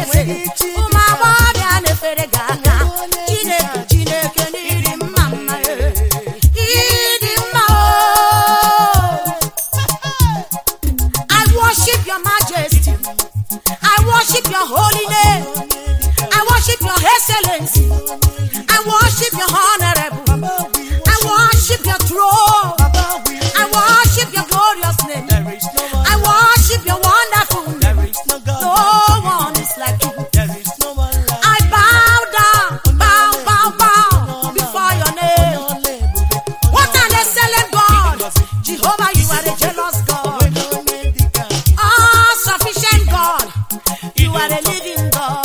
eze ụmụ agbọghọbịa na-efere gị aka Chineke Chineke n'iri mma mma ịdị mma I worship your majesty, I worship your holy name, I worship your excellency, I worship your honorable, I worship your throne, I worship your glorious name, I worship your wonderful name. No one is like you. I bow down, bow before your name. What an excellent God. Jehovah, you are a jealous God. All sufficient God. You are a living God.